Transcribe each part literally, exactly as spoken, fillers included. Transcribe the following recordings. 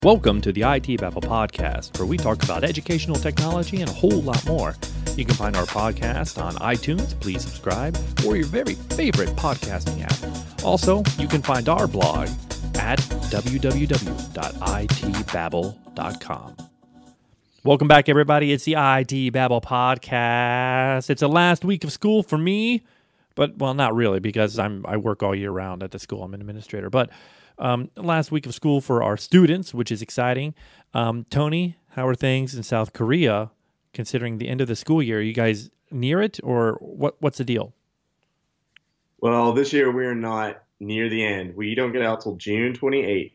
Welcome to the I T Babble podcast, where we talk about educational technology and a whole lot more. You can find our podcast on iTunes, please subscribe, or your very favorite podcasting app. Also, you can find our blog at w w w dot i t babble dot com. Welcome back, everybody. It's the I T Babble podcast. It's the last week of school for me, but, well, not really, because I'm I work all year round at the school. I'm an administrator, but Um, last week of school for our students, which is exciting. Um, Tony, how are things in South Korea, considering the end of the school year? Are you guys near it, or what? What's the deal? Well, this year we're not near the end. We don't get out till June twenty-eighth.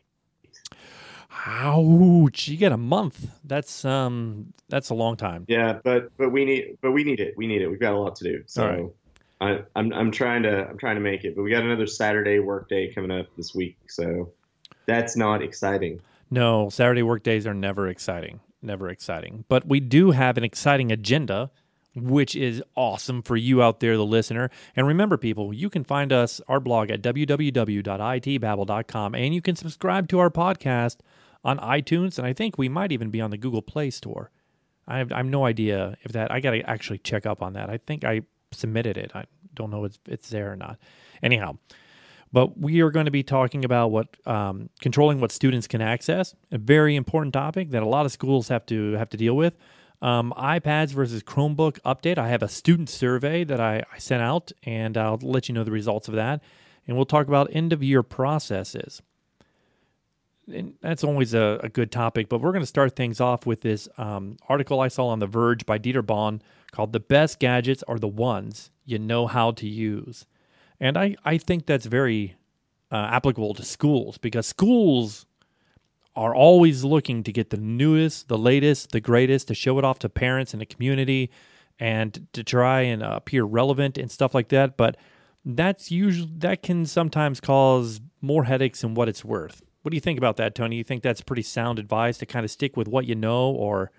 Ouch! You get a month. That's um, that's a long time. Yeah, but but we need but we need it. We need it. We've got a lot to do. All right. So I, I'm I'm trying to I'm trying to make it. But we got another Saturday work day coming up this week, so that's not exciting. No, Saturday work days are never exciting. Never exciting. But we do have an exciting agenda, which is awesome for you out there, the listener. And remember, people, you can find us, our blog, at w w w dot i t babble dot com, and you can subscribe to our podcast on iTunes, and I think we might even be on the Google Play Store. I have, I have no idea if that, I got to actually check up on that. I think I submitted it. I don't know if it's there or not. Anyhow, but we are going to be talking about what um, controlling what students can access, a very important topic that a lot of schools have to have to deal with. Um, iPads versus Chromebook update. I have a student survey that I, I sent out, and I'll let you know the results of that. And we'll talk about end-of-year processes. And that's always a, a good topic, but we're going to start things off with this um, article I saw on The Verge by Dieter Bohn called "The Best Gadgets Are the Ones You Know How to Use." And I, I think that's very uh, applicable to schools, because schools are always looking to get the newest, the latest, the greatest, to show it off to parents and the community, and to try and uh, appear relevant and stuff like that. But that's usually that can sometimes cause more headaches than what it's worth. What do you think about that, Tony? You think that's pretty sound advice to kind of stick with what you know, or?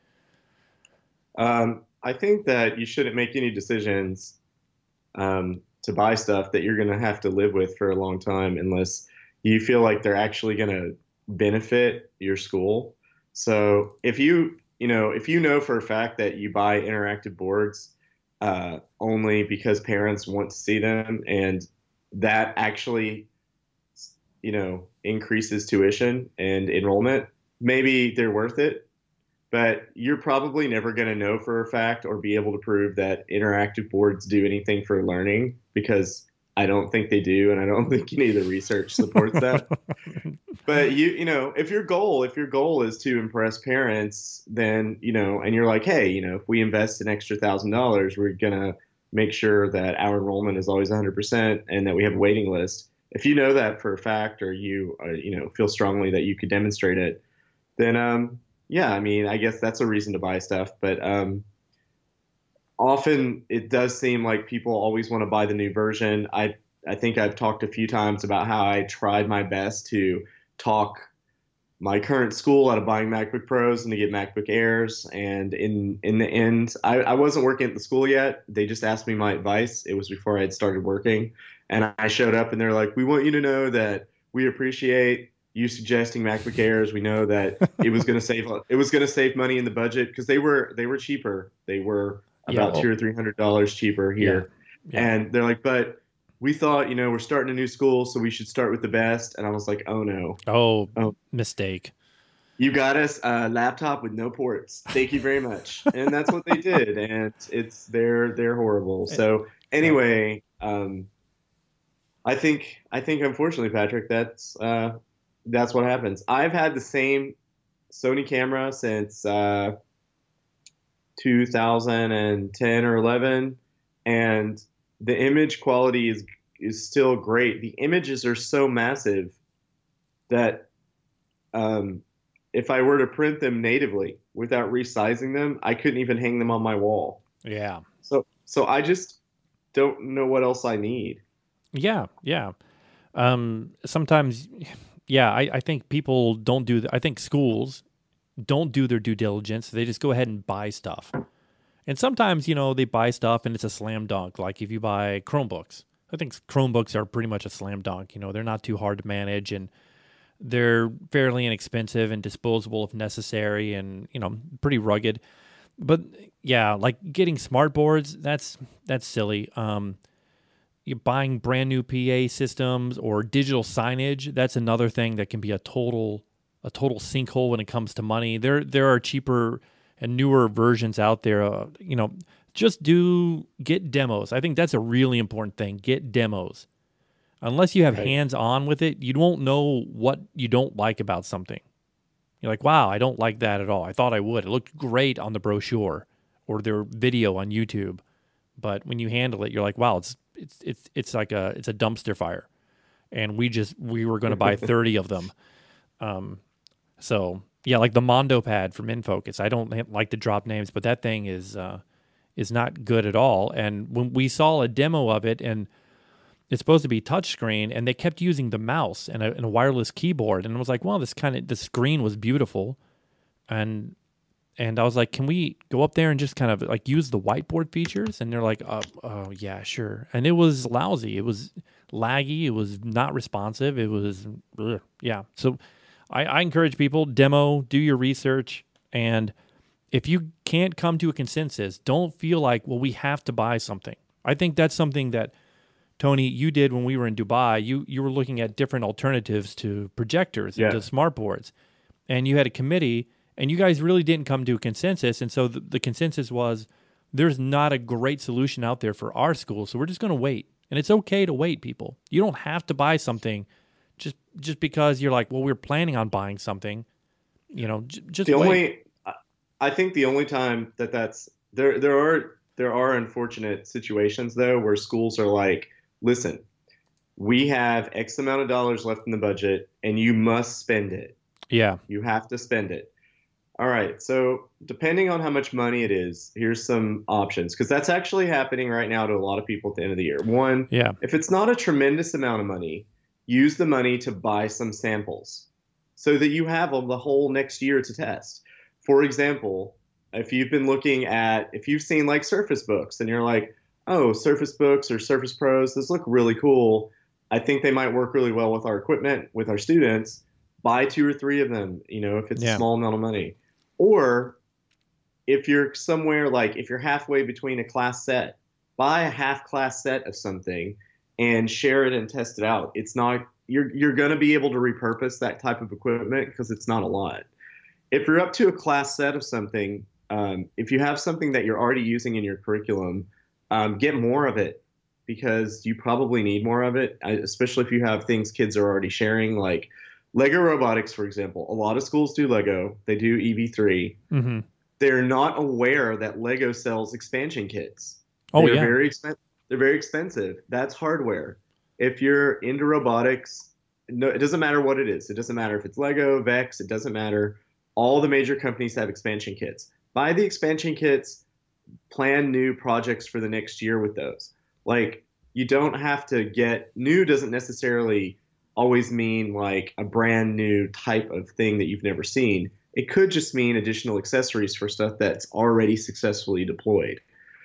Um, I think that you shouldn't make any decisions um, to buy stuff that you're going to have to live with for a long time unless you feel like they're actually going to benefit your school. So if you, you know, if you know for a fact that you buy interactive boards uh, only because parents want to see them, and that actually, you know, increases tuition and enrollment, maybe they're worth it. But you're probably never going to know for a fact or be able to prove that interactive boards do anything for learning, because I don't think they do, and I don't think any of the research supports that. But you, you know, if your goal, if your goal is to impress parents, then, you know, and you're like, hey, you know, if we invest an extra thousand dollars, we're gonna make sure that our enrollment is always one hundred percent and that we have a waiting list. If you know that for a fact, or you, uh, you know, feel strongly that you could demonstrate it, then, um, yeah, I mean, I guess that's a reason to buy stuff. But um, often it does seem like people always want to buy the new version. I I think I've talked a few times about how I tried my best to talk my current school out of buying MacBook Pros and to get MacBook Airs. And in in the end, I, I wasn't working at the school yet. They just asked me my advice. It was before I had started working. And I showed up and they're like, we want you to know that we appreciate you suggesting MacBook Airs. We know that it was going to save it was going to save money in the budget, because they were they were cheaper. They were Yeah, about well, two or three hundred dollars cheaper here. yeah. And they're like, but we thought, you know, we're starting a new school, so we should start with the best. And I was like, oh no, Oh, oh, mistake. you got us a laptop with no ports. Thank you very much. And that's what they did, and it's they're they're horrible. So anyway, um, I think I think unfortunately, Patrick, that's uh, that's what happens. I've had the same Sony camera since uh, two thousand ten or eleven, and the image quality is is still great. The images are so massive that um, if I were to print them natively without resizing them, I couldn't even hang them on my wall. Yeah. So so I just don't know what else I need. Yeah, yeah. Um, sometimes, yeah, I, I think people don't do, th- I think schools don't do their due diligence. They just go ahead and buy stuff. And sometimes, you know, they buy stuff and it's a slam dunk. Like if you buy Chromebooks, I think Chromebooks are pretty much a slam dunk. You know, they're not too hard to manage, and They're fairly inexpensive and disposable if necessary, and you know, pretty rugged. But yeah, like getting smart boards, that's that's silly. Um, you're buying brand new P A systems or digital signage. That's another thing that can be a total a total sinkhole when it comes to money. There there are cheaper and newer versions out there. Uh, you know, just do get demos. I think that's a really important thing. Get demos. Unless you have Right. hands on with it, you won't know what you don't like about something. You're like, wow, I don't like that at all. I thought I would. It looked great on the brochure or their video on YouTube, but when you handle it, you're like, wow, it's it's it's it's like a it's a dumpster fire, and we just we were going to buy thirty of them. Um, so yeah, like the Mondo pad from InFocus. I don't like to drop names, but that thing is uh, is not good at all. And when we saw a demo of it, and it's supposed to be touchscreen, and they kept using the mouse and a, and a wireless keyboard, and I was like, well, this kind of the screen was beautiful, and and I was like, can we go up there and just kind of like use the whiteboard features? And they're like, oh, oh yeah, sure. And it was lousy. It was laggy. It was not responsive. It was, ugh, yeah. So I, I encourage people, demo, do your research. And if you can't come to a consensus, don't feel like, well, we have to buy something. I think that's something that, Tony, you did when we were in Dubai. You, you were looking at different alternatives to projectors and Yeah. to smart boards. And you had a committee, and you guys really didn't come to a consensus. And so the, the consensus was there's not a great solution out there for our school, so we're just going to wait. And it's okay to wait, people. You don't have to buy something just just because you're like, well, we're planning on buying something. You know, j- just The wait. only, I I think the only time that that's there, there are there are unfortunate situations though where schools are like, listen, we have X amount of dollars left in the budget, and you must spend it. Yeah, You have to spend it. All right. So depending on how much money it is, here's some options because that's actually happening right now to a lot of people at the end of the year. One, yeah, if it's not a tremendous amount of money, use the money to buy some samples so that you have them the whole next year to test. For example, if you've been looking at, if you've seen like Surface Books and you're like, oh, Surface Books or Surface Pros, those look really cool. I think they might work really well with our equipment, with our students. Buy two or three of them, you know, if it's a yeah, small amount of money. Or if you're somewhere like if you're halfway between a class set, buy a half class set of something and share it and test it out. It's not you're you're going to be able to repurpose that type of equipment because it's not a lot. If you're up to a class set of something, um, if you have something that you're already using in your curriculum, um, get more of it because you probably need more of it, I- especially if you have things kids are already sharing, like Lego robotics, for example. A lot of schools do Lego. They do E V three. mm-hmm. They're not aware that Lego sells expansion kits. Oh They're yeah, very expensive. They're very expensive. That's hardware. If you're into robotics, no, it doesn't matter what it is. It doesn't matter if it's Lego, Vex. It doesn't matter. All the major companies have expansion kits. Buy the expansion kits. Plan new projects for the next year with those. Like you don't have to get new. Doesn't necessarily always mean like a brand new type of thing that you've never seen. It could just mean additional accessories for stuff that's already successfully deployed.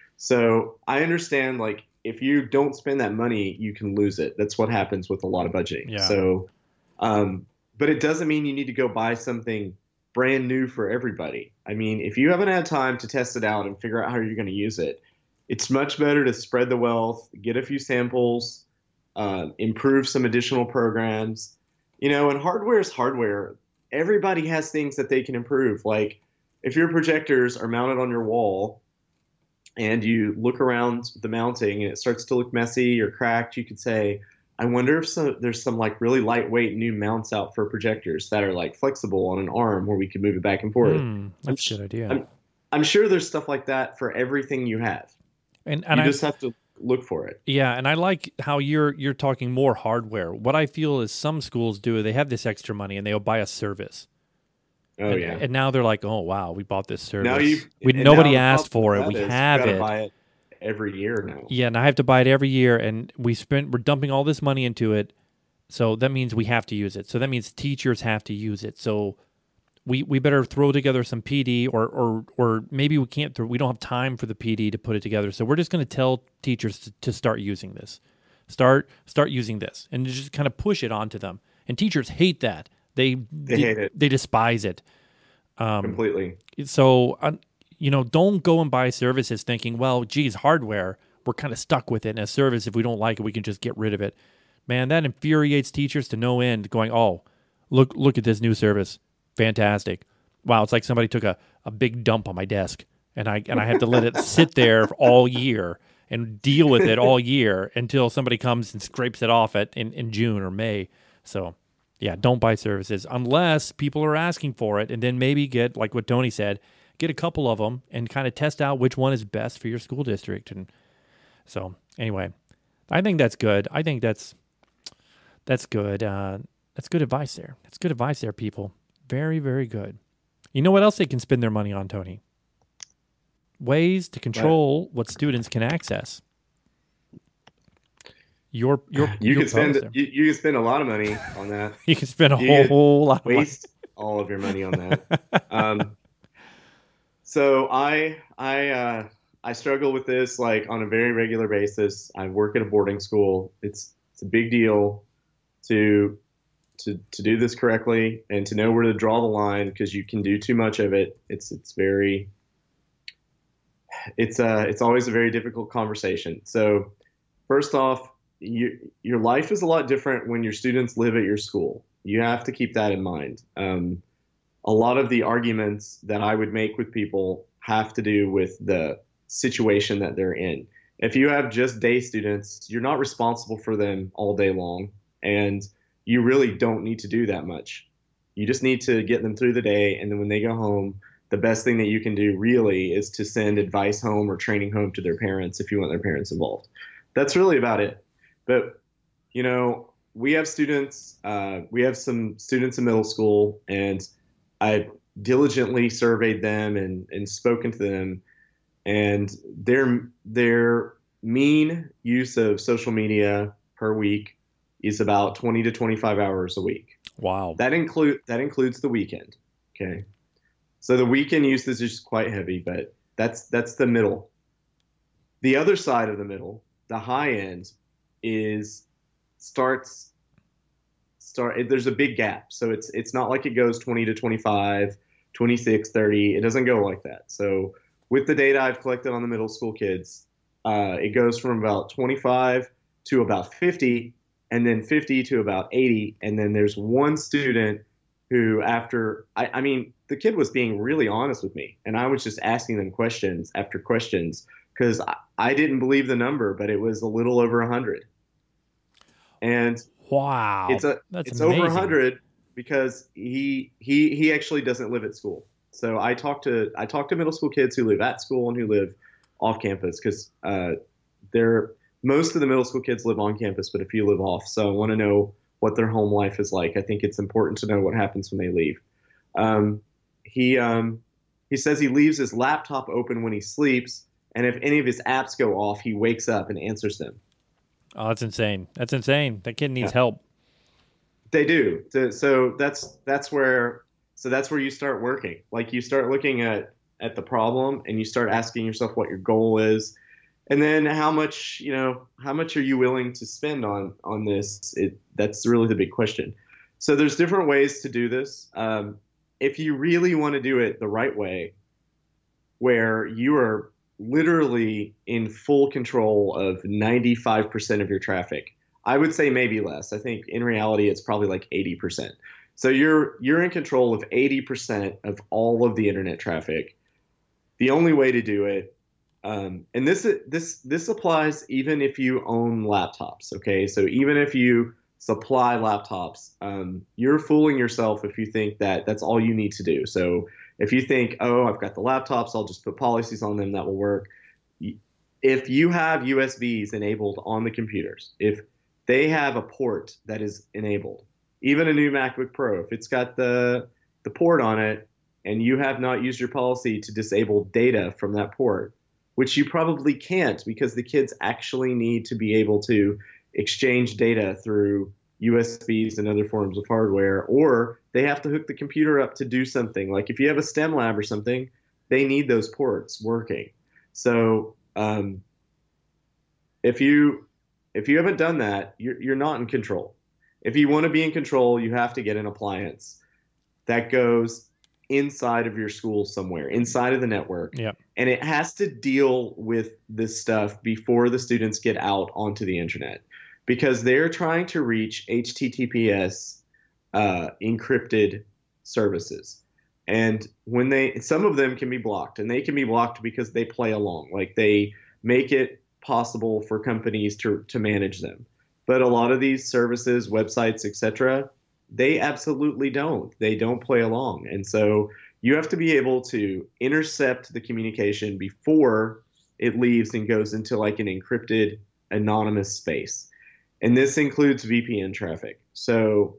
So I understand like if you don't spend that money, you can lose it. That's what happens with a lot of budgeting. yeah, So, um, but it doesn't mean you need to go buy something brand new for everybody. I mean, if you haven't had time to test it out and figure out how you're going to use it, it's much better to spread the wealth, get a few samples, uh, improve some additional programs. You know, and hardware is hardware. Everybody has things that they can improve. Like if your projectors are mounted on your wall and you look around the mounting and it starts to look messy or cracked, you could say, I wonder if some, there's some like really lightweight new mounts out for projectors that are like flexible on an arm where we can move it back and forth. Hmm, I'm, that's a good idea. I'm, I'm sure there's stuff like that for everything you have. And and You I just have to look for it. yeah, and I like how you're you're talking more hardware. What I feel is some schools do, they have this extra money and they'll buy a service. Oh and, yeah. and now they're like, oh wow, we bought this service. Now you we and nobody now the asked problem for with it. We that is have you gotta it. buy it every year now. Yeah, and I have to buy it every year, and we spent we're dumping all this money into it. So that means we have to use it. So that means teachers have to use it. So we we better throw together some P D, or or or maybe we can't throw, we don't have time for the P D to put it together. So we're just going to tell teachers to, to start using this. Start start using this and just kind of push it onto them. And teachers hate that. They They they, hate it they despise it. Um, completely. so uh, you know, don't go and buy services thinking, well, geez, hardware, we're kind of stuck with it. And a service, if we don't like it, we can just get rid of it. Man, that infuriates teachers to no end. Going, oh, look look at this new service, fantastic. Wow, it's like somebody took a, a big dump on my desk, and I and I have to let it sit there all year and deal with it all year until somebody comes and scrapes it off at in, in June or May. So yeah, don't buy services unless people are asking for it, and then maybe get, like what Tony said, get a couple of them and kind of test out which one is best for your school district. And so anyway, I think that's good. I think that's that's good. Uh, that's good advice there. That's good advice there, people. Very, very good. You know what else they can spend their money on, Tony? Ways to But control what students can access. Your your you your could spend post there. you, you could spend a lot of money on that. You can spend a You whole, could whole lot of money. waste all of your money on that. Um, so I I uh, I struggle with this like on a very regular basis. I work at a boarding school. It's it's a big deal to to to do this correctly and to know where to draw the line because you can do too much of it. It's it's very it's uh it's always a very difficult conversation. So first off, you, your life is a lot different when your students live at your school. You have to keep that in mind. Um, a lot of the arguments that I would make with people have to do with the situation that they're in. If you have just day students, you're not responsible for them all day long, and you really don't need to do that much. You just need to get them through the day, and then when they go home, the best thing that you can do really is to send advice home or training home to their parents if you want their parents involved. That's really about it. But, you know, we have students, uh, we have some students in middle school, and I diligently surveyed them and, and spoken to them, and their their mean use of social media per week is about twenty to twenty-five hours a week. Wow. That include that includes the weekend. Okay. So the weekend usage is quite heavy, but that's that's the middle. The other side of the middle, the high end, is starts start there's a big gap. So it's it's not like it goes twenty to twenty-five, twenty-six, thirty. It doesn't go like that. So with the data I've collected on the middle school kids, uh, it goes from about twenty-five to about fifty, and then fifty to about eighty. And then there's one student who, after, I, I mean, the kid was being really honest with me, and I was just asking them questions after questions because I, I didn't believe the number, but it was a little over one hundred. And Wow. it's a That's it's over amazing. one hundred because he he he actually doesn't live at school. So I talked to I talked to middle school kids who live at school and who live off campus because uh, they're most of the middle school kids live on campus, but a few live off. So I want to know what their home life is like. I think it's important to know what happens when they leave. Um, he um, he says he leaves his laptop open when he sleeps, and if any of his apps go off, he wakes up and answers them. Oh, that's insane. That's insane. That kid needs Yeah. help. They do. So so that's that's where so that's where you start working. Like you start looking at at the problem and you start asking yourself what your goal is, and then how much you know how much are you willing to spend on on this? It that's really the big question. So there's different ways to do this. Um, if you really want to do it the right way, where you are literally in full control of ninety-five percent of your traffic. I would say maybe less. I think in reality it's probably like eighty percent. So you're you're in control of eighty percent of all of the internet traffic. The only way to do it, um, and this this this applies even if you own laptops. Okay, so even if you supply laptops, um, you're fooling yourself if you think that that's all you need to do. So if you think, oh, I've got the laptops, I'll just put policies on them that will work. If you have U S Bs enabled on the computers, if they have a port that is enabled, even a new MacBook Pro, if it's got the the port on it and you have not used your policy to disable data from that port, which you probably can't because the kids actually need to be able to exchange data through U S Bs and other forms of hardware, or they have to hook the computer up to do something. Like if you have a STEM lab or something, they need those ports working. So um, if you if you haven't done that, you're you're not in control. If you want to be in control, you have to get an appliance that goes inside of your school somewhere, inside of the network. Yep. And it has to deal with this stuff before the students get out onto the internet because they're trying to reach H T T P S uh, encrypted services. And when they, some of them can be blocked, and they can be blocked because they play along, like they make it possible for companies to to manage them. But a lot of these services, websites, et cetera, they absolutely don't. They don't play along. And so you have to be able to intercept the communication before it leaves and goes into like an encrypted anonymous space. And this includes V P N traffic. So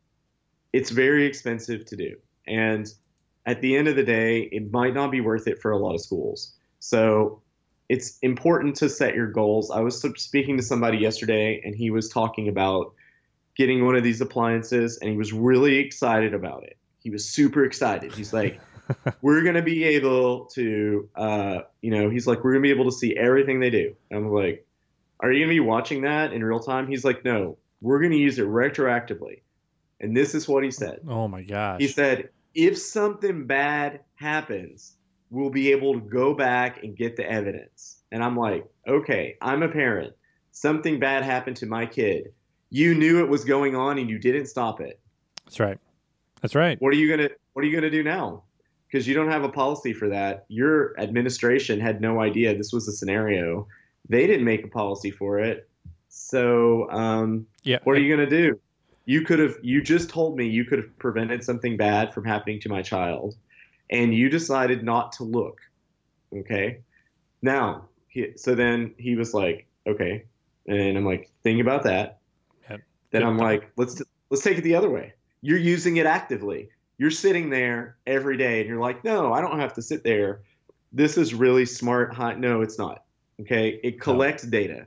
it's very expensive to do. And at the end of the day, it might not be worth it for a lot of schools. So it's important to set your goals. I was speaking to somebody yesterday, and he was talking about getting one of these appliances, and he was really excited about it. He was super excited. He's like, we're going to be able to, uh, you know, he's like, we're going to be able to see everything they do. And I'm like, are you going to be watching that in real time? He's like, no, we're going to use it retroactively. And this is what he said. Oh my gosh. He said, if something bad happens, we'll be able to go back and get the evidence. And I'm like, okay, I'm a parent. Something bad happened to my kid. You knew it was going on and you didn't stop it. That's right. That's right. What are you gonna What are you gonna do now? Because you don't have a policy for that. Your administration had no idea this was a scenario. They didn't make a policy for it. So, um, yeah. what are you gonna do? You could have. You just told me you could have prevented something bad from happening to my child, and you decided not to look. Okay. Now, he, so then he was like, okay, and I'm like, think about that. Yep. Then Good I'm thought. like, let's let's take it the other way. You're using it actively. You're sitting there every day, and you're like, no, I don't have to sit there. This is really smart. High. No, it's not. Okay. It collects no. data.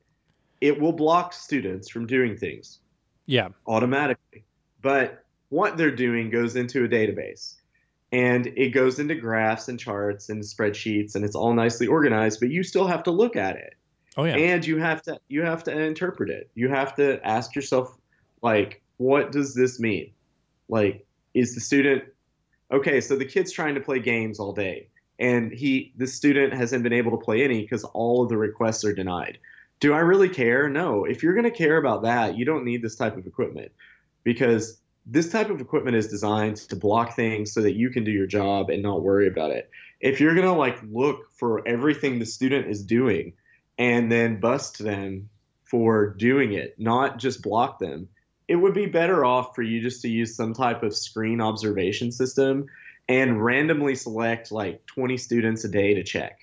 It will block students from doing things. Yeah. Automatically. But what they're doing goes into a database. And it goes into graphs and charts and spreadsheets, and it's all nicely organized, but you still have to look at it. Oh yeah. And you have to you have to interpret it. You have to ask yourself, like, what does this mean? Like, is the student okay, so the kid's trying to play games all day, and he the student hasn't been able to play any because all of the requests are denied. Do I really care? No. If you're going to care about that, you don't need this type of equipment, because this type of equipment is designed to block things so that you can do your job and not worry about it. If you're going to like look for everything the student is doing and then bust them for doing it, not just block them, it would be better off for you just to use some type of screen observation system and randomly select like twenty students a day to check.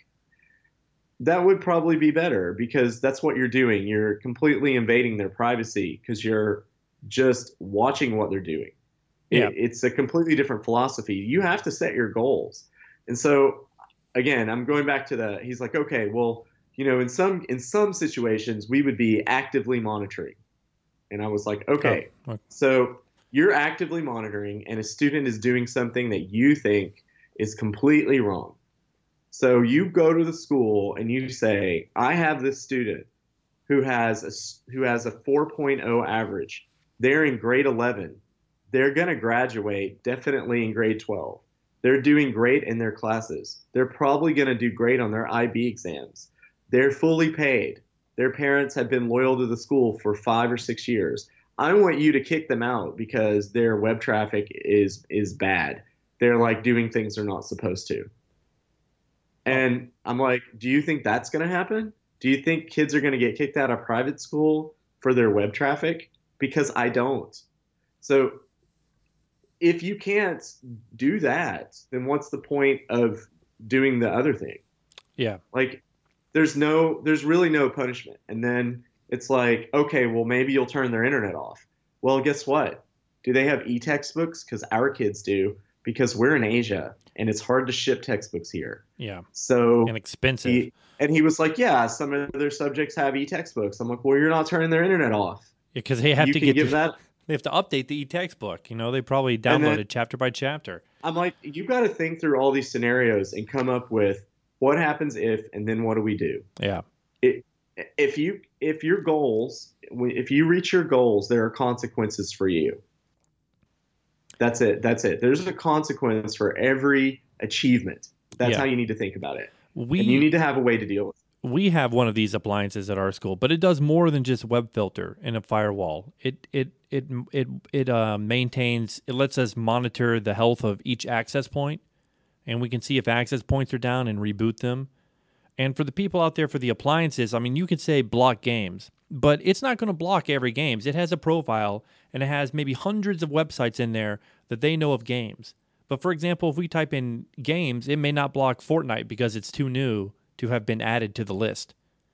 That would probably be better, because that's what you're doing. You're completely invading their privacy because you're just watching what they're doing. Yeah. It, it's a completely different philosophy. You have to set your goals. And so, again, I'm going back to the, he's like, okay, well, you know, in some, in some situations we would be actively monitoring. And I was like, okay, Oh, okay. So you're actively monitoring and a student is doing something that you think is completely wrong. So you go to the school and you say, I have this student who has a, who has a four point oh average. They're in grade eleven. They're going to graduate definitely in grade twelve. They're doing great in their classes. They're probably going to do great on their I B exams. They're fully paid. Their parents have been loyal to the school for five or six years. I want you to kick them out because their web traffic is is bad. They're like doing things they're not supposed to. And I'm like, do you think that's going to happen? Do you think kids are going to get kicked out of private school for their web traffic? Because I don't. So if you can't do that, then what's the point of doing the other thing? Yeah. Like, there's no, there's really no punishment. And then it's like, okay, well, maybe you'll turn their internet off. Well, guess what? Do they have e-textbooks? Because our kids do, because we're in Asia and it's hard to ship textbooks here. Yeah. So and expensive. He, and he was like, yeah, some of their subjects have e-textbooks. I'm like, well, you're not turning their internet off. Because they have you to can get give the, that. They have to update the e-textbook. You know, they probably then- downloaded chapter by chapter. I'm like, you've got to think through all these scenarios and come up with what happens if, and then what do we do? Yeah. It, if you if your goals if you reach your goals, there are consequences for you. That's it. That's it. There's a consequence for every achievement. That's Yeah. how you need to think about it. And you We need to have a way to deal with it. we have one of these appliances at our school, but it does more than just web filter and a firewall. It it it it it uh, maintains. It lets us monitor the health of each access point, and we can see if access points are down and reboot them. And for the people out there for the appliances, I mean, you could say block games, but it's not going to block every games. It has a profile and it has maybe hundreds of websites in there that they know of games. But for example, if we type in games, it may not block Fortnite because it's too new to have been added to the list.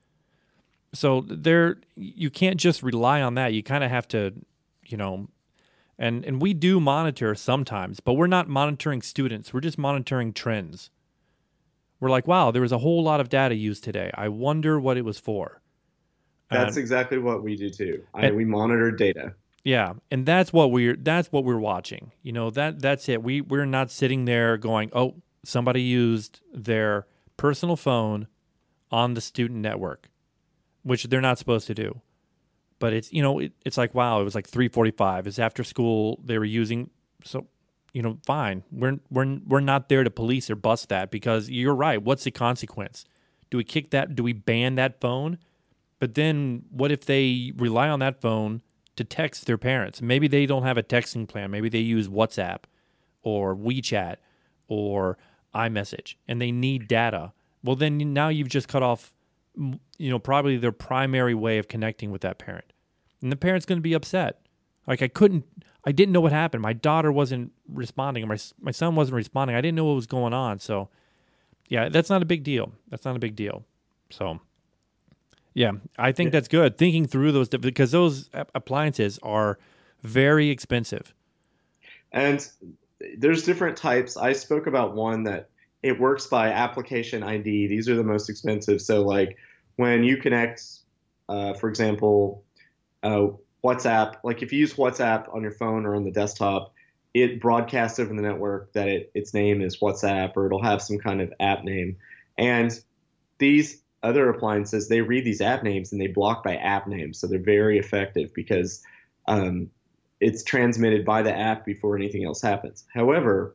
So there, you can't just rely on that. You kind of have to, you know, and and we do monitor sometimes, but we're not monitoring students. We're just monitoring trends. We're like, wow, there was a whole lot of data used today. I wonder what it was for. That's And, exactly what we do too. I, and we monitor data. yeah, and that's what we're that's what we're watching. You know, that that's it. We we're not sitting there going, "Oh, somebody used their personal phone on the student network," which they're not supposed to do. But it's, you know, it, it's like, wow, it was like three forty-five. It's after school. They were using, so, you know, fine. We're we're we're not there to police or bust that, because you're right. What's the consequence? Do we kick that? Do we ban that phone? But then what if they rely on that phone to text their parents? Maybe they don't have a texting plan. Maybe they use WhatsApp or WeChat or iMessage, and they need data. Well, then now you've just cut off, you know, probably their primary way of connecting with that parent. And the parent's going to be upset. Like, I couldn't, I didn't know what happened. My daughter wasn't responding, or my, my son wasn't responding. I didn't know what was going on. So, yeah, that's not a big deal. That's not a big deal. So, yeah, I think Yeah. that's good. Thinking through those, because those appliances are very expensive. And there's different types. I spoke about one that it works by application I D. These are the most expensive. So, like when you connect, uh, for example, uh, WhatsApp, like if you use WhatsApp on your phone or on the desktop, it broadcasts over the network that it, its name is WhatsApp, or it'll have some kind of app name. And these other appliances, they read these app names and they block by app names. So they're very effective because um, it's transmitted by the app before anything else happens. However,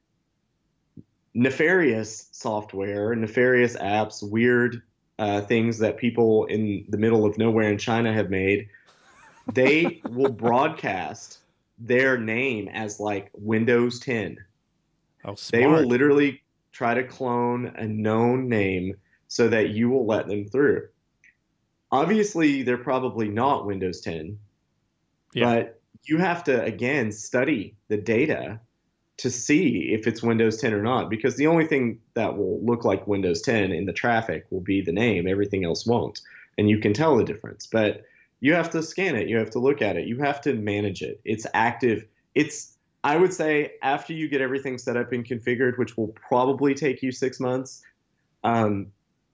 nefarious software, nefarious apps, weird uh, things that people in the middle of nowhere in China have made, they will broadcast their name as like Windows ten. Oh, They will smart. literally try to clone a known name so that you will let them through. Obviously, they're probably not Windows ten, Yeah. but you have to, again, study the data to see if it's Windows ten or not, because the only thing that will look like Windows ten in the traffic will be the name. Everything else won't. And you can tell the difference. But you have to scan it. You have to look at it. You have to manage it. It's active. It's, I would say, after you get everything set up and configured, which will probably take you six months, um,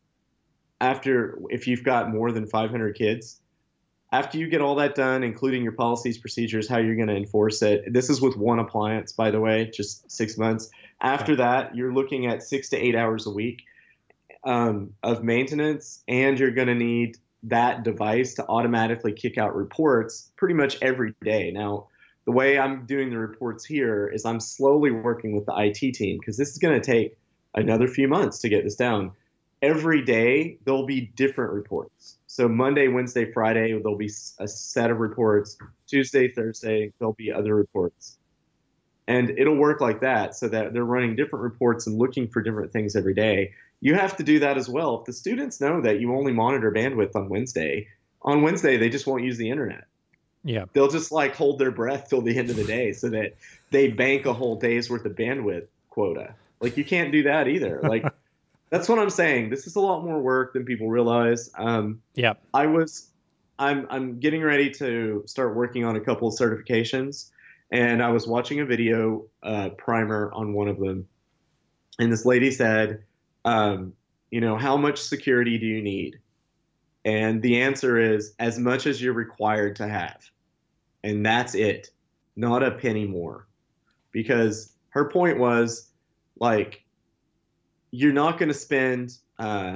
after, if you've got more than five hundred kids, after you get all that done, including your policies, procedures, how you're going to enforce it, this is with one appliance, by the way, just six months. After Okay. that, you're looking at six to eight hours a week um, of maintenance, and you're going to need that device to automatically kick out reports pretty much every day. Now, the way I'm doing the reports here is I'm slowly working with the I T team, because this is going to take another few months to get this down. Every day, there'll be different reports. So Monday, Wednesday, Friday, there'll be a set of reports. Tuesday, Thursday, there'll be other reports. And it'll work like that, so that they're running different reports and looking for different things every day. You have to do that as well. If the students know that you only monitor bandwidth on Wednesday, on Wednesday, they just won't use the internet. Yeah. They'll just like hold their breath till the end of the day so that they bank a whole day's worth of bandwidth quota. Like, you can't do that either. Like, that's what I'm saying. This is a lot more work than people realize. Um, Yeah. I was, I'm, I'm getting ready to start working on a couple of certifications, and I was watching a video uh, primer on one of them, and this lady said, um, you know, how much security do you need? And the answer is as much as you're required to have, and that's it, not a penny more, because her point was like, you're not going to spend uh,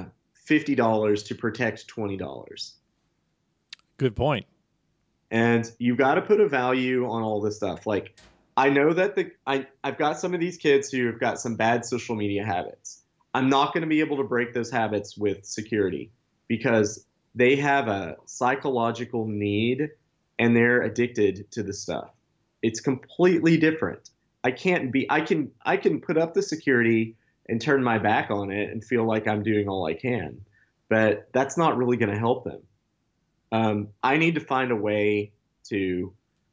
fifty dollars to protect twenty dollars. Good point. And you've got to put a value on all this stuff. Like, I know that the I, I've got some of these kids who have got some bad social media habits. I'm not going to be able to break those habits with security because they have a psychological need and they're addicted to the stuff. It's completely different. I can't be I can I can put up the security and turn my back on it and feel like I'm doing all I can. But that's not really going to help them. Um, I need to find a way to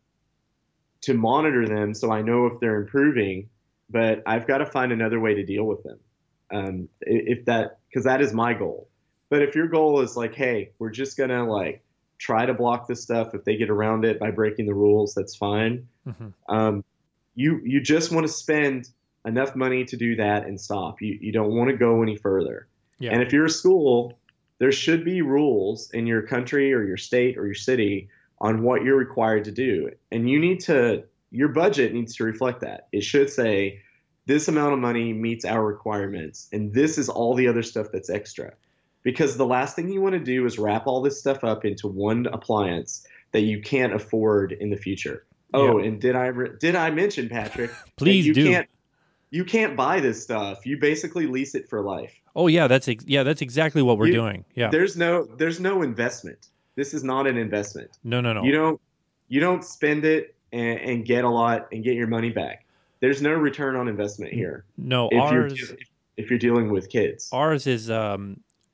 to monitor them so I know if they're improving, but I've got to find another way to deal with them. Um, if that, because that is my goal. But if your goal is like, hey, we're just gonna like try to block this stuff. If they get around it by breaking the rules, that's fine. Mm-hmm. Um, you you just want to spend enough money to do that and stop. You you don't want to go any further. Yeah. And if you're a school, there should be rules in your country or your state or your city on what you're required to do. And you need to, your budget needs to reflect that. It should say, this amount of money meets our requirements, and this is all the other stuff that's extra. Because the last thing you want to do is wrap all this stuff up into one appliance that you can't afford in the future. Oh, yeah. And did I did I mention, Patrick? Please you do. Can't, you can't buy this stuff. You basically lease it for life. Oh yeah, that's ex- yeah, that's exactly what we're you, doing. Yeah. There's no there's no investment. This is not an investment. No, no, no. You don't you don't spend it and, and get a lot and get your money back. There's no return on investment here. No, if ours you're, if you're dealing with kids. Ours is um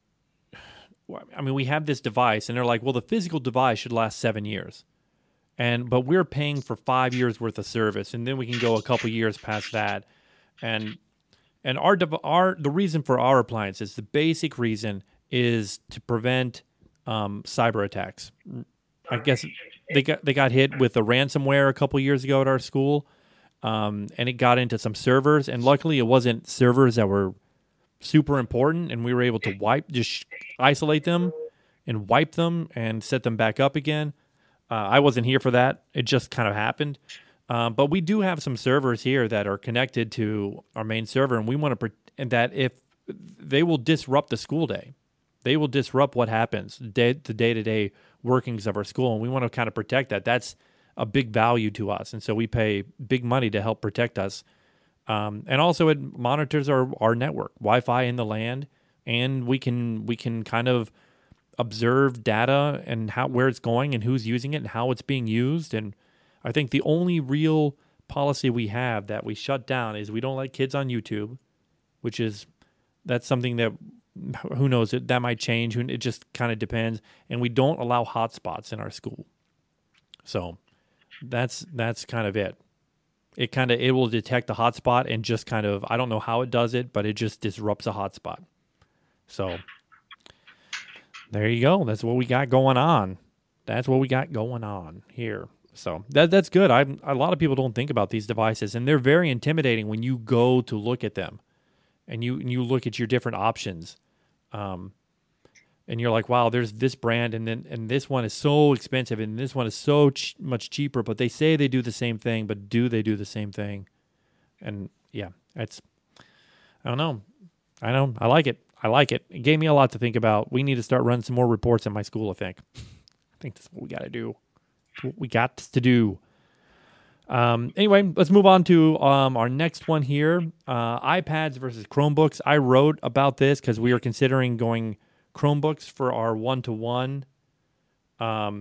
I mean, we have this device and they're like, "Well, the physical device should last seven years." And but we're paying for five years worth of service, and then we can go a couple years past that. And And our our the reason for our appliances, the basic reason, is to prevent um, cyber attacks. I guess they got they got hit with a ransomware a couple years ago at our school, um, and it got into some servers. And luckily, it wasn't servers that were super important, and we were able to wipe, just isolate them, and wipe them and set them back up again. Uh, I wasn't here for that; it just kind of happened. Um, but we do have some servers here that are connected to our main server, and we want to pre- and that if they will disrupt the school day, they will disrupt what happens, day, the day-to-day workings of our school, and we want to kind of protect that. That's a big value to us, and so we pay big money to help protect us. Um, and also, it monitors our, our network, Wi-Fi in the land, and we can we can kind of observe data and how where it's going and who's using it and how it's being used. And I think the only real policy we have that we shut down is we don't let kids on YouTube, which is that's something that who knows it that might change. It just kind of depends. And we don't allow hotspots in our school. So that's that's kind of it. It kind of it will detect the hotspot and just kind of I don't know how it does it, but it just disrupts a hotspot. So there you go. That's what we got going on. That's what we got going on here. So that that's good. I a lot of people don't think about these devices, and they're very intimidating when you go to look at them, and you and you look at your different options, um, and you're like, wow, there's this brand, and then and this one is so expensive, and this one is so ch- much cheaper. But they say they do the same thing, but do they do the same thing? And yeah, it's I don't know. I know I like it. I like it. It gave me a lot to think about. We need to start running some more reports at my school. I think. I think that's what we got to do. What we got to do. Um, anyway, let's move on to um, our next one here. Uh, iPads versus Chromebooks. I wrote about this because we are considering going Chromebooks for our one-to-one. Um,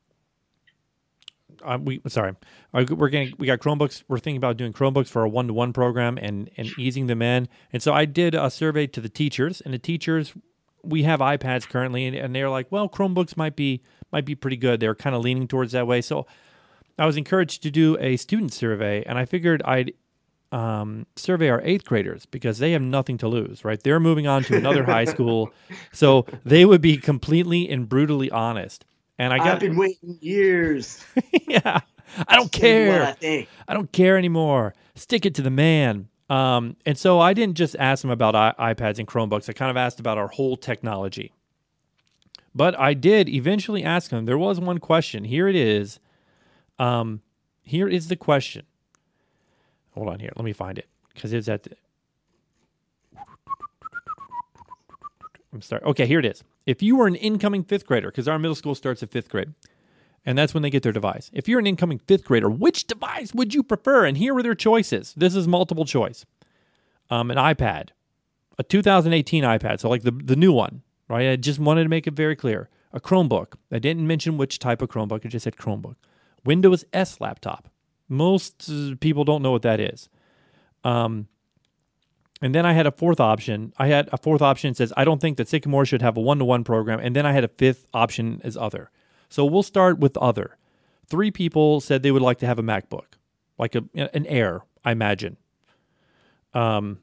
uh, we sorry, uh, we're getting we got Chromebooks. We're thinking about doing Chromebooks for our one-to-one program and and easing them in. And so I did a survey to the teachers, and the teachers we have iPads currently, and, and they're like, well, Chromebooks might be might be pretty good. They're kind of leaning towards that way. So I was encouraged to do a student survey, and I figured I'd um, survey our eighth graders because they have nothing to lose, right? They're moving on to another high school, so they would be completely and brutally honest. And I got, I've been waiting years. yeah, I don't care. I, think. I don't care anymore. Stick it to the man. Um, and so I didn't just ask them about I- iPads and Chromebooks. I kind of asked about our whole technology. But I did eventually ask them. There was one question. Here it is. Um, here is the question. Hold on here. Let me find it because it's at the. I'm sorry. Okay, here it is. If you were an incoming fifth grader, because our middle school starts at fifth grade, and that's when they get their device. If you're an incoming fifth grader, which device would you prefer? And here were their choices. This is multiple choice. Um, an iPad, a two thousand eighteen iPad, so like the, the new one, right? I just wanted to make it very clear. A Chromebook. I didn't mention which type of Chromebook. I just said Chromebook. Windows S laptop. Most uh, people don't know what that is. Um, and then I had a fourth option. I had a fourth option that says, I don't think that Sycamore should have a one-to-one program. And then I had a fifth option as other. So we'll start with other. Three people said they would like to have a MacBook, like a, an Air, I imagine. Um,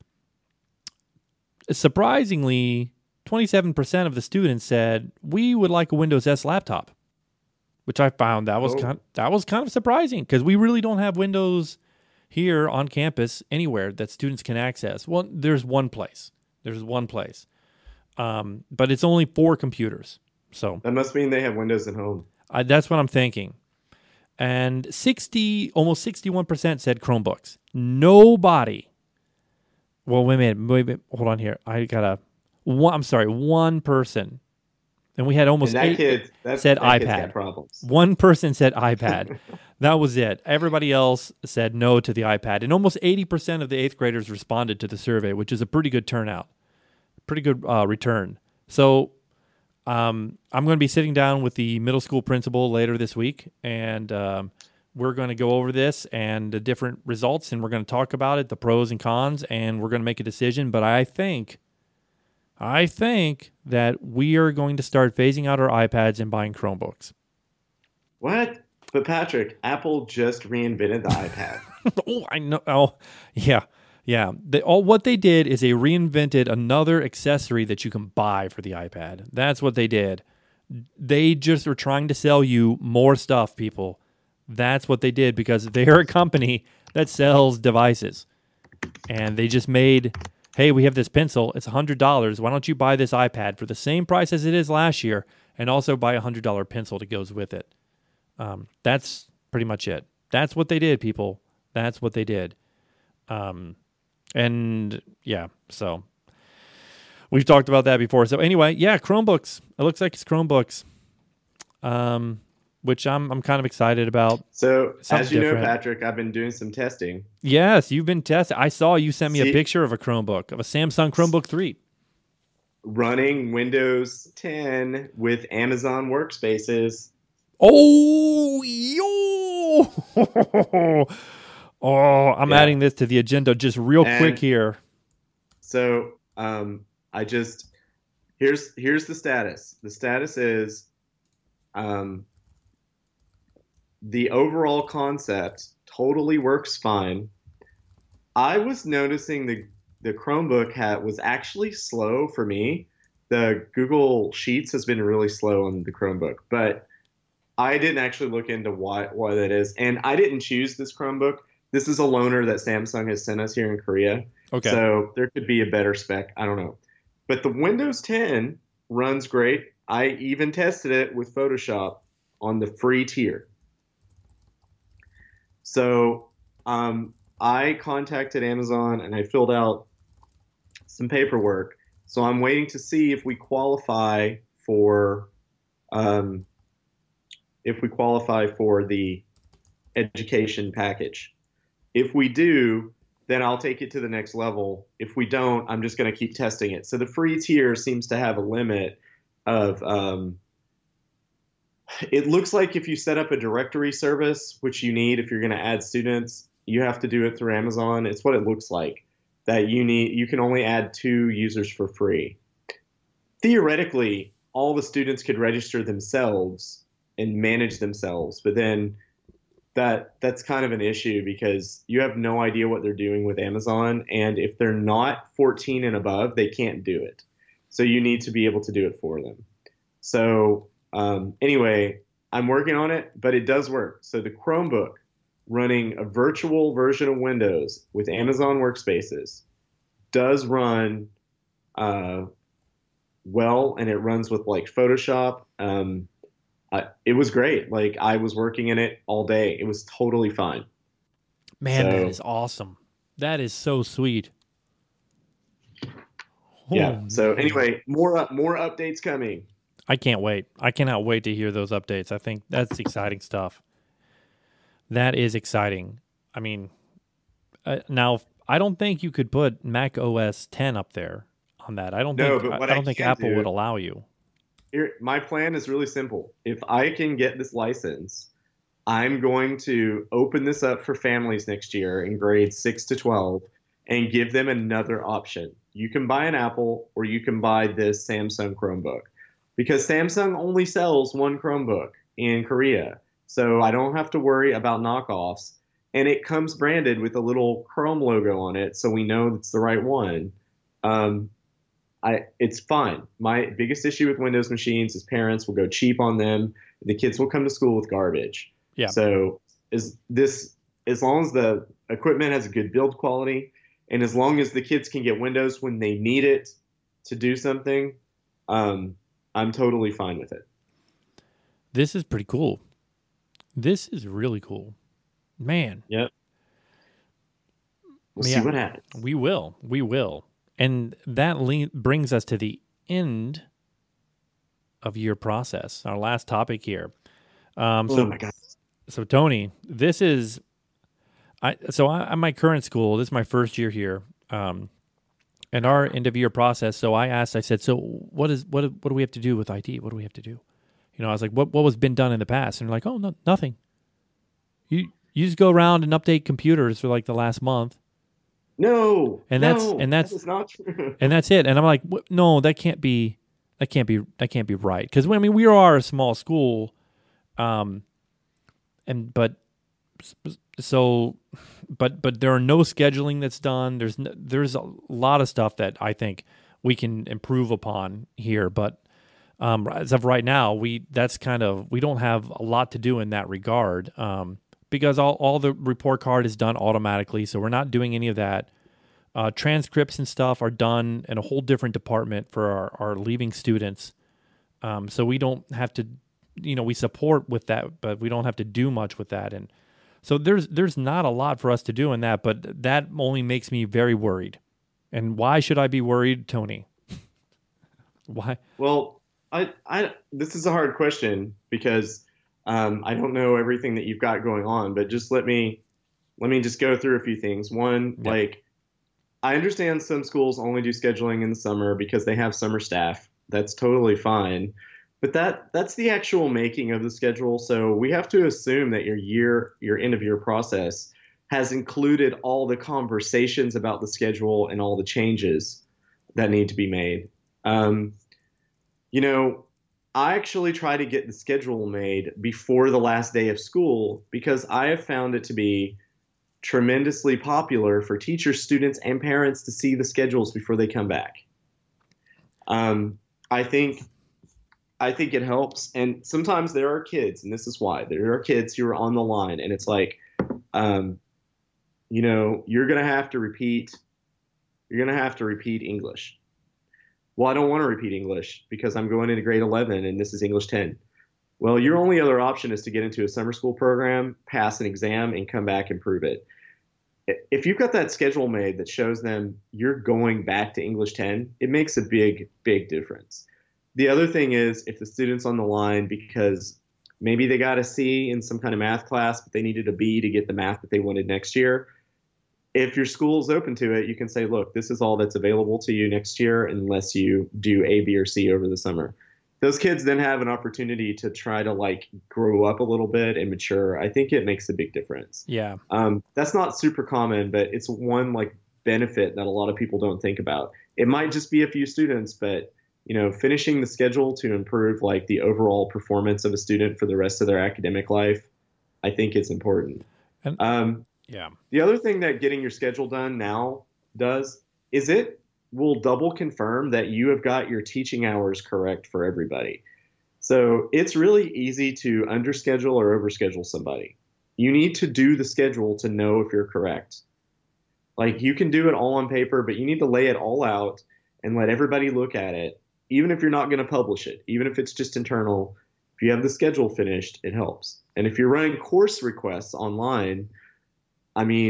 surprisingly, twenty-seven percent of the students said we would like a Windows S laptop, which I found that was Oh. kind that was kind of surprising because we really don't have Windows here on campus anywhere that students can access. Well, there's one place. There's one place, um, but it's only four computers. So That must mean they have Windows at home. I, that's what I'm thinking. And sixty, almost sixty-one percent said Chromebooks. Nobody. Well, wait a minute. Wait a minute. Hold on here. I gotta. One, I'm sorry. One person, and we had almost And that eight kid, that, said that kid's iPad. got problems. One person said iPad. That was it. Everybody else said no to the iPad, and almost eighty percent of the eighth graders responded to the survey, which is a pretty good turnout, pretty good uh, return. So. Um, I'm going to be sitting down with the middle school principal later this week, and um, we're going to go over this and the different results, and we're going to talk about it, the pros and cons, and we're going to make a decision. But I think, I think that we are going to start phasing out our iPads and buying Chromebooks. What? But Patrick, Apple just reinvented the iPad. Oh, I know. Oh, yeah. Yeah, they, all what they did is they reinvented another accessory that you can buy for the iPad. That's what they did. They just were trying to sell you more stuff, people. That's what they did because they're a company that sells devices. And they just made, hey, we have this pencil. It's one hundred dollars. Why don't you buy this iPad for the same price as it is last year and also buy a one hundred dollars pencil that goes with it? Um, that's pretty much it. That's what they did, people. That's what they did. Um... And yeah, so we've talked about that before. So anyway, yeah, Chromebooks. It looks like it's Chromebooks, um, which I'm I'm kind of excited about. So, Something as you different. know, Patrick, I've been doing some testing. Yes, you've been tested. I saw you sent me See- a picture of a Chromebook, of a Samsung Chromebook three. Running Windows ten with Amazon Workspaces. Oh, yo! Oh, I'm Yeah. adding this to the agenda just real And- quick here. So, um, I just here's here's the status. The status is, um, the overall concept totally works fine. I was noticing the the Chromebook hat was actually slow for me. The Google Sheets has been really slow on the Chromebook, but I didn't actually look into why why that is. And I didn't choose this Chromebook. This is a loaner that Samsung has sent us here in Korea. Okay. So there could be a better spec. I don't know. But the Windows ten runs great. I even tested it with Photoshop on the free tier. So um, I contacted Amazon and I filled out some paperwork. So I'm waiting to see if we qualify for um, if we qualify for the education package. If we do, then I'll take it to the next level. If we don't, I'm just going to keep testing it. So the free tier seems to have a limit of, um, it looks like if you set up a directory service, which you need if you're going to add students, you have to do it through Amazon. It's what it looks like, that you need, you can only add two users for free. Theoretically, all the students could register themselves and manage themselves, but then that that's kind of an issue because you have no idea what they're doing with Amazon, and if they're not fourteen and above, they can't do it. So you need to be able to do it for them. So um, anyway, I'm working on it, but it does work. So the Chromebook running a virtual version of Windows with Amazon Workspaces does run uh, well, and it runs with like Photoshop. Um, Uh, it was great. Like I was working in it all day. It was totally fine. Man, So- that is awesome. That is so sweet. Yeah. Oh So man. anyway, more up, more updates coming. I can't wait. I cannot wait to hear those updates. I think that's exciting stuff. That is exciting. I mean, uh, now I don't think you could put Mac O S ten up there on that. I don't No, think but I, what I I don't think can Apple would do allow you. here, my plan is really simple. If I can get this license, I'm going to open this up for families next year in grades six to twelve and give them another option. You can buy an Apple or you can buy this Samsung Chromebook because Samsung only sells one Chromebook in Korea. So I don't have to worry about knockoffs. And it comes branded with a little Chrome logo on it, so we know it's the right one. Um, I it's fine. My biggest issue with Windows machines is parents will go cheap on them. The kids will come to school with garbage. Yeah. So is this as long as the equipment has a good build quality and as long as the kids can get Windows when they need it to do something, um, I'm totally fine with it. This is pretty cool. This is really cool. Man. Yep. We'll see Yeah. what happens. We will. We will. And that le- brings us to the end of your process. Our last topic here. Um, Oh so my God. so Tony, this is I so I, I'm my current school. This is my first year here. Um, and our end of year process. So I asked, I said, so what is what what do we have to do with I T? What do we have to do? You know, I was like, what what was been done in the past? And they're like, oh, no, nothing. You you just go around and update computers for like the last month, No, and that's no, and that that's is not true. and that's it. And I'm like, what? No, that can't be that can't be that can't be right. Because I mean, we are a small school, um, and but so but but there are no scheduling that's done. There's no, there's a lot of stuff that I think we can improve upon here, but um, as of right now, we that's kind of we don't have a lot to do in that regard, um, because all all the report card is done automatically, so we're not doing any of that. Uh, transcripts and stuff are done in a whole different department for our, our leaving students, um, so we don't have to, you know, we support with that, but we don't have to do much with that, and so there's there's not a lot for us to do in that, but that only makes me very worried. And why should I be worried, Tony? Why? Well, I, I, this is a hard question because um, I don't know everything that you've got going on, but just let me let me just go through a few things. One, Yeah, like I understand some schools only do scheduling in the summer because they have summer staff. That's totally fine. But that that's the actual making of the schedule. So we have to assume that your year, your end of year process has included all the conversations about the schedule and all the changes that need to be made. Um, you know, I actually try to get the schedule made before the last day of school because I have found it to be tremendously popular for teachers, students, and parents to see the schedules before they come back. Um, I think I think it helps, and sometimes there are kids, and this is why there are kids who are on the line, and it's like, um, you know, you're gonna have to repeat, you're gonna have to repeat English. Well, I don't want to repeat English because I'm going into grade eleven, and this is English ten. Well, your only other option is to get into a summer school program, pass an exam, and come back and prove it. If you've got that schedule made that shows them you're going back to English ten, it makes a big, big difference. The other thing is if the student's on the line because maybe they got a C in some kind of math class, but they needed a B to get the math that they wanted next year. If your school is open to it, you can say, look, this is all that's available to you next year unless you do A, B, or C over the summer. Those kids then have an opportunity to try to like grow up a little bit and mature. I think it makes a big difference. yeah, Um, that's not super common, but it's one like benefit that a lot of people don't think about. It might just be a few students, but you know, finishing the schedule to improve like the overall performance of a student for the rest of their academic life, I think it's important. and Um, yeah, the other thing that getting your schedule done now does is it will double confirm that you have got your teaching hours correct for everybody. So it's really easy to underschedule or overschedule somebody. You need to do the schedule to know if you're correct. Like you can do it all on paper, but you need to lay it all out and let everybody look at it, even if you're not going to publish it, even if it's just internal. If you have the schedule finished, it helps. And if you're running course requests online, I mean,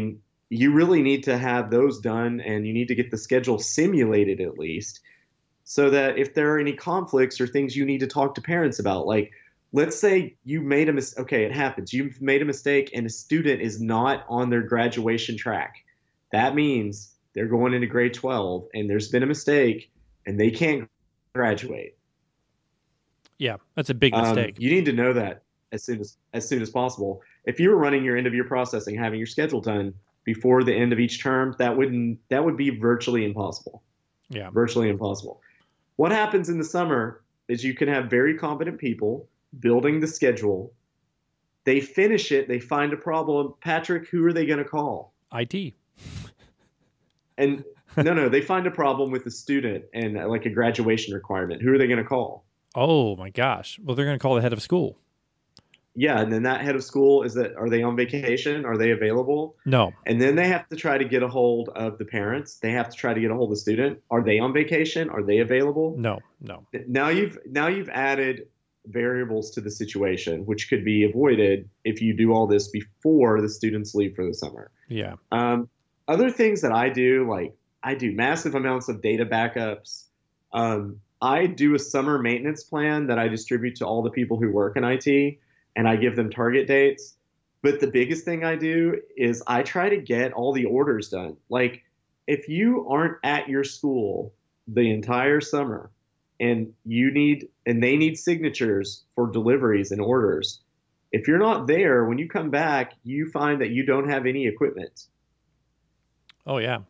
you really need to have those done, and you need to get the schedule simulated at least, so that if there are any conflicts or things you need to talk to parents about, like let's say you made a mistake. Okay, it happens. You've made a mistake and a student is not on their graduation track. That means they're going into grade twelve and there's been a mistake and they can't graduate. Yeah, that's a big Um, mistake. you need to know that as soon as as soon as possible. If you were running your end of year processing, having your schedule done before the end of each term, that wouldn't that would be virtually impossible. Yeah. Virtually impossible. What happens in the summer is you can have very competent people building the schedule. They finish it, they find a problem. Patrick, who are they going to call? I T. And no, no, they find a problem with the student and uh, like a graduation requirement. Who are they going to call? Oh my gosh. Well, they're going to call the head of school. Yeah, and then that head of school is that are they on vacation? Are they available? No. And then they have to try to get a hold of the parents. They have to try to get a hold of the student. Are they on vacation? Are they available? No. No. Now you've now you've added variables to the situation, which could be avoided if you do all this before the students leave for the summer. Yeah. Um, other things that I do, like I do massive amounts of data backups. Um, I do a summer maintenance plan that I distribute to all the people who work in I T, and I give them target dates. But the biggest thing I do is I try to get all the orders done. Like if you aren't at your school the entire summer and you need and they need signatures for deliveries and orders, if you're not there, when you come back, you find that you don't have any equipment. Oh yeah.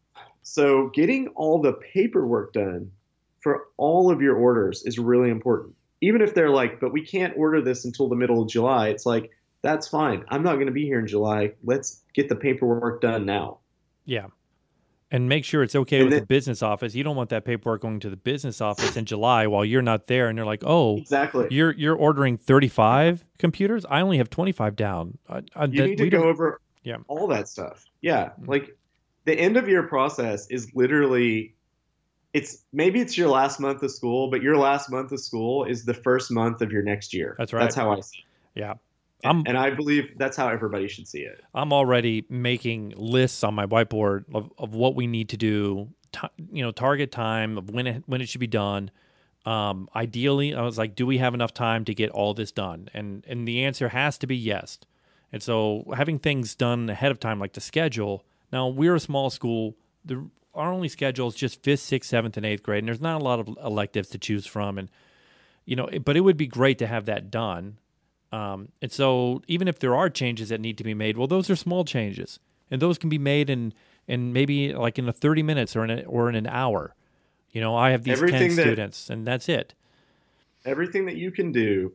So getting all the paperwork done for all of your orders is really important. Even if they're like, but we can't order this until the middle of July, it's like, that's fine. I'm not going to be here in July. Let's get the paperwork done now. Yeah. And make sure it's okay And with then, the business office. You don't want that paperwork going to the business office in July while you're not there and they're like, "Oh, exactly. you're you're ordering thirty-five computers? I only have twenty-five down." I, I, You that, need to go over yeah. all that stuff. Yeah. Like the end of year process is literally it's maybe it's your last month of school, but your last month of school is the first month of your next year. That's right. That's how I see it. Yeah. I'm, and I believe that's how everybody should see it. I'm already making lists on my whiteboard of, of what we need to do, t- you know, target time of when it, when it should be done. Um, ideally, I was like, do we have enough time to get all this done? And and the answer has to be yes. And so having things done ahead of time, like the schedule. Now, we're a small school. The, our only schedule is just fifth, sixth, seventh, and eighth grade, and there's not a lot of electives to choose from. And, you know, but it would be great to have that done. Um, and so even if there are changes that need to be made, well, those are small changes, and those can be made in, in maybe like in a thirty minutes or in a, or in an hour. You know, I have these everything ten that, students, and that's it. Everything that you can do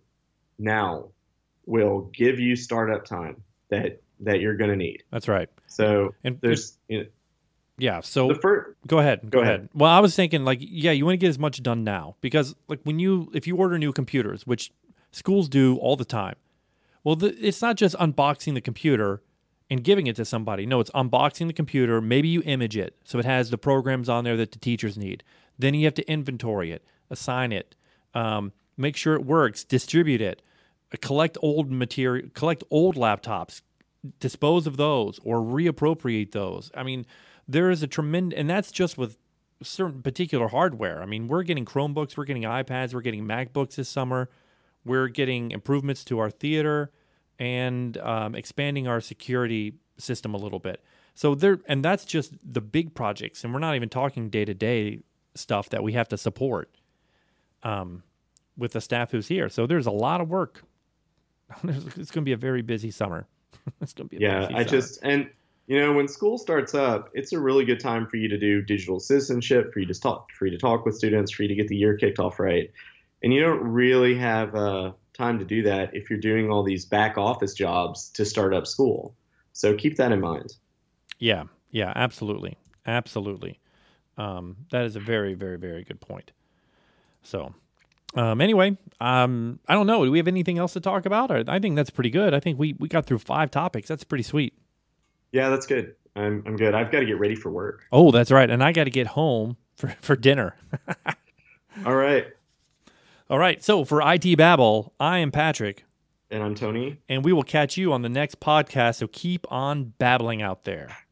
now will give you startup time that that you're going to need. That's right. So and there's, it, you know, yeah. So the first, go ahead. Go, go ahead. ahead. Well, I was thinking like, yeah, you want to get as much done now because like when you if you order new computers, which schools do all the time. Well, the, it's not just unboxing the computer and giving it to somebody. No, it's unboxing the computer. Maybe you image it so it has the programs on there that the teachers need. Then you have to inventory it, assign it, um, make sure it works, distribute it, uh, collect old material, collect old laptops, dispose of those or reappropriate those. I mean, there is a tremendous, and that's just with certain particular hardware. I mean, we're getting Chromebooks, we're getting iPads, we're getting MacBooks this summer. We're getting improvements to our theater and um, expanding our security system a little bit. So there, and that's just the big projects, and we're not even talking day to day stuff that we have to support um, with the staff who's here. So there's a lot of work. It's going to be a very busy summer. It's going to be a yeah. busy I summer. just and you know when school starts up, it's a really good time for you to do digital citizenship, for you to talk, for you to talk with students, for you to get the year kicked off right. And you don't really have uh, time to do that if you're doing all these back office jobs to start up school. So keep that in mind. Yeah, yeah, absolutely. Absolutely. Um, that is a very, very, very good point. So um, anyway, um, I don't know. Do we have anything else to talk about? Or, I think that's pretty good. I think we, we got through five topics. That's pretty sweet. Yeah, that's good. I'm, I'm good. I've got to get ready for work. Oh, that's right. And I got to get home for, for dinner. All right. All right, so for I T Babble, I am Patrick. And I'm Tony. And we will catch you on the next podcast, so keep on babbling out there.